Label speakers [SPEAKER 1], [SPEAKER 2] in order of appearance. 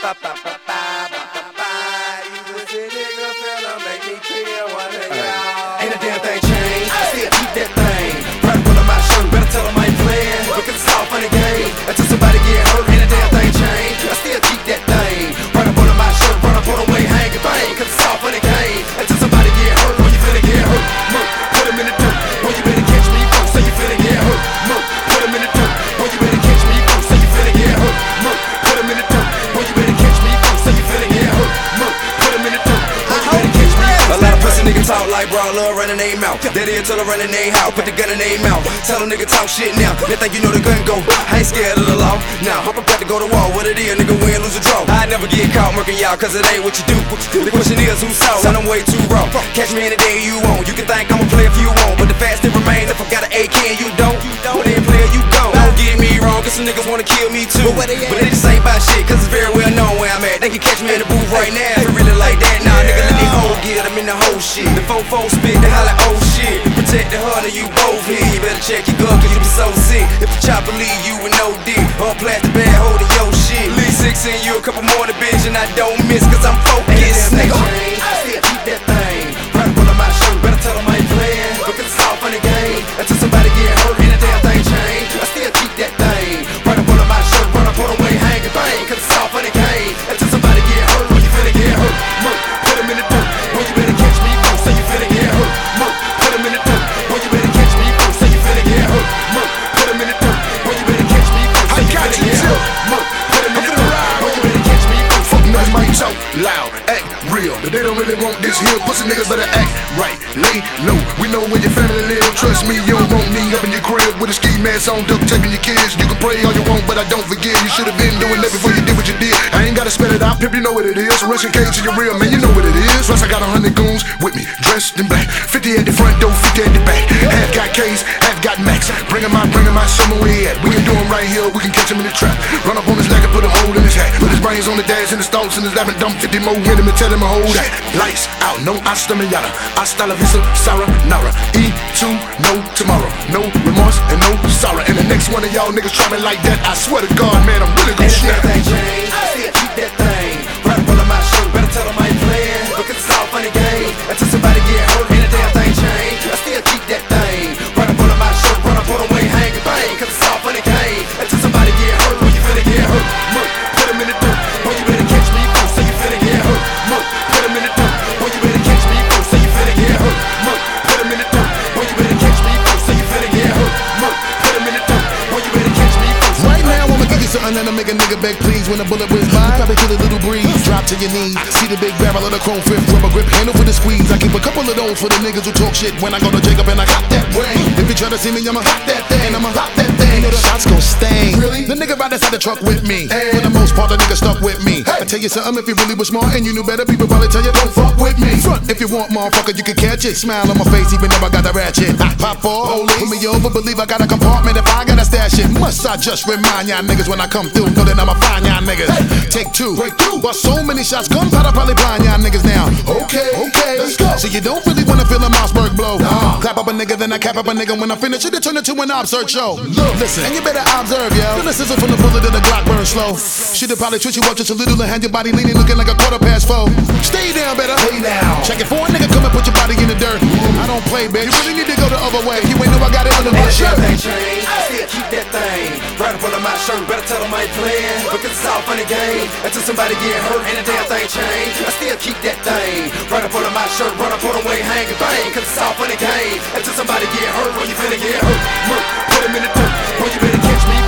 [SPEAKER 1] make me kill one of y'all. Ain't a damn thing changed, still keep that thing right in front of my shirt. Better tell them I ain't playing, because it's all funny game. Until somebody get hurt, ain't a damn thing changed, I still keep that thing right in front of my shirt. Run up on the way, hanging bang, because it's all funny game. Until somebody get hurt, when you finna get hurt, murk, put him in the dirt. When you better catch me first, say you finna get hurt, murk, put him in the dirt. When you better catch me first, say you finna get hurt, murk, put him in the dirt. When you better catch me first, say you finna get hurt, murk, put him in the dirt. When you better catch me first. A lot of pussy niggas talk like bro, love running they mouth. That is till I run in they house, put the gun in they mouth. Tell them nigga talk shit now, they think you know the gun go. I ain't scared of the law. Now I'm about to go to war. What it is, nigga, win, lose or draw. I never get caught murking y'all, cause it ain't what you do. The question is who saw, and I'm way too raw. Catch me any day you want. You can think I'ma play if you want, but the fact still remains, if I got an AK and you don't, well then player you go. Don't get me wrong, cause some niggas wanna kill me too, but they just ain't about shit, cause it's very well known where I'm at. They can catch me in the booth right now, if it really like that. Nah, nigga, let me hold, get them in the whole shit. The 4-4 spit, they holla, oh shit. Protect the honey, you both here. You better check your gun, cause you be so sick. If the chopper leave you with no dick, or plastic bag holding your shit. Leave 6 in you, a couple more to bitch, and I don't miss, cause I'm focused, nigga. I still keep that thing right in front of my shirt. Better tell them I ain't playing, because it's all funny game. Until somebody get hurt, ain't a damn thing change. I still keep that thing right in front of my shirt. Run up on the way, hanging bang, cause it's all funny game. Until somebody get hurt, when you finna get hurt, murk, put him in the dirt. When you better catch me first, say you finna get hurt, murk, put him in the dirt. When you better catch me first, say you finna get hurt, murk, put him in the dirt. When you better catch me first, say you finna get hurt, murk, put him in the dirt. When you better catch me first.
[SPEAKER 2] Fuck niggas might talk loud, act real, but they don't really want this here. Pussy niggas better act right, lay low. We know where your family live. Trust me, you don't want me up in your crib with a ski mask on, duct taping your kids. You can pray all you want, but I don't forgive. You should have been doing that before you did what you did. I ain't gotta spell it out, pimp, you know what it is. Russian cage to your real man, you know what it is. Plus I got 100 goons with me, dressed in black. 50 at the front door, 50 at the back. Half got K's, half got Max. Bring 'em out, somewhere we at. We can do 'em right here, we can catch him in the trap. Run up on his neck and put a hole in his hat. Put his brains on the dash and his thoughts and his lap and dump 50 more. Hit him and tell him to hold that. Lights out, no hasta mañana. Hasta la vista, sayonara. E2, no tomorrow. No remorse and no sorrow. And the next one of y'all niggas try me like that, I swear to God, man, I'm really gonna snap.
[SPEAKER 1] Ain't a damn thing changed, I still keep that thing right in front of my shirt. Better tell them I ain't playing, because it's all funny game. Until somebody get hurt, ain't a damn thing changed, I still keep that thing right in front of my shirt. Run up on the way, hanging bang, cause it's all funny game. Until somebody get hurt, when you finna get hurt, murk, put him in the dirt. When you better catch me first, say you finna get hurt, murk, put him in the dirt. When you better catch me first, say you finna get hurt, murk, put him in the dirt. When you better catch me first, say you finna get hurt, murk, put him in the dirt. When you better catch me first.
[SPEAKER 2] Right now I'ma give you something that'll make a nigga beg please. When a bullet whiz by, probably kill a little breeze. Drop to your knees, see the big barrel of the chrome fifth rubber grip handle for the squeeze. I keep a couple of those for the niggas who talk shit when I go to Jacob and I got that way. If you try to see me, I'ma hop that thing, I'ma hop that thing. You know the shots gon' stain. Really? The nigga right inside the truck with me. For the most part, the nigga stuck with me. I tell you something, if you really was smart and you knew better, people probably tell you don't fuck with me. Front if you want, motherfucker, you can catch it. Smile on my face, even though I got a ratchet. Pop for put me over, believe I got a compartment if I gotta stash it. Must I just remind y'all niggas when I come through, know that I'ma find y'all niggas. Take two, break through. But so many shots, gunpowder probably blind y'all niggas now. Okay, let's go. So you don't really wanna feel a Mossberg blow. Clap up a nigga, then I cap up a nigga. When I finish it, turn it to an absurd show. Listen, and you better observe, yo. Feel the sizzle from the bullet of the Glock burn slow. Shit'll probably twitch you up just a little and hand your body leaning, looking like a 4:15. Stay down, better. Stay down. Check it for a nigga, come and put your body in the dirt. I don't play, bitch. You really need to go the other way. You ain't know I got it under my shirt.
[SPEAKER 1] Ain't changed, I still keep that thing right in front of my shirt. Better tell them I ain't playing, because it's all funny game. Until somebody get hurt, ain't a damn thing changed, I still keep that thing right in front of my shirt. Run up on the way, hanging bang, cause it's all funny game. Until somebody get hurt, when you finna get hurt, murk, put him in the dirt. When you better catch me